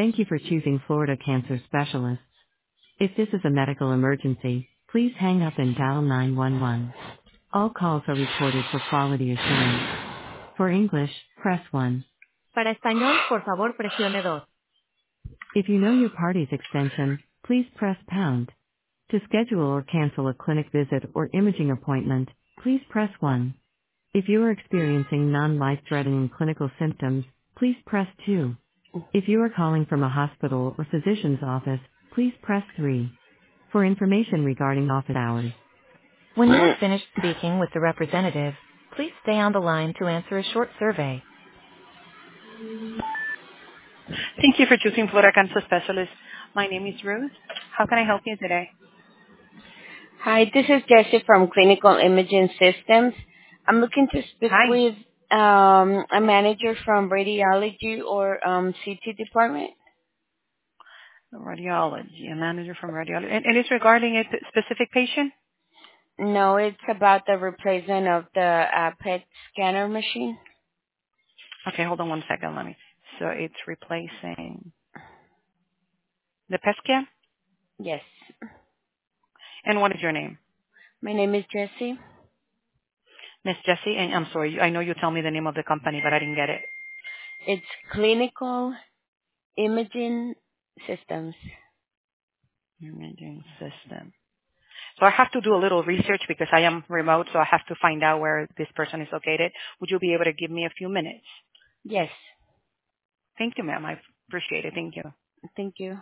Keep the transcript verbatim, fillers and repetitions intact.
Thank you for choosing Florida Cancer Specialists. If this is a medical emergency, please hang up and dial nine one one. All calls are recorded for quality assurance. For English, press one. Para español, por favor, presione dos. If you know your party's extension, please press pound. To schedule or cancel a clinic visit or imaging appointment, please press one. If you are experiencing non-life-threatening clinical symptoms, please press two. If you are calling from a hospital or physician's office, please press three. For information regarding office hours. When you are finished speaking with the representative, please stay on the line to answer a short survey. Thank you for choosing Florida Cancer Specialist. My name is Ruth. How can I help you today? Hi, this is Jessie from Clinical Imaging Systems. I'm looking to speak Hi. with um, a manager from radiology or um, C T department. Radiology, a manager from radiology. And, and it's regarding a p- specific patient? No, it's about the replacement of the uh, P E T scanner machine. Okay, hold on one second. Let me. So it's replacing the P E T scan? Yes. And what is your name? My name is Jessie. Miss Jessie? And I'm sorry, I know you tell me the name of the company, but I didn't get it. It's Clinical Imaging Systems. Imaging system. So I have to do a little research because I am remote, so I have to find out where this person is located. Would you be able to give me a few minutes? Yes. Thank you, ma'am. I appreciate it. Thank you. Thank you.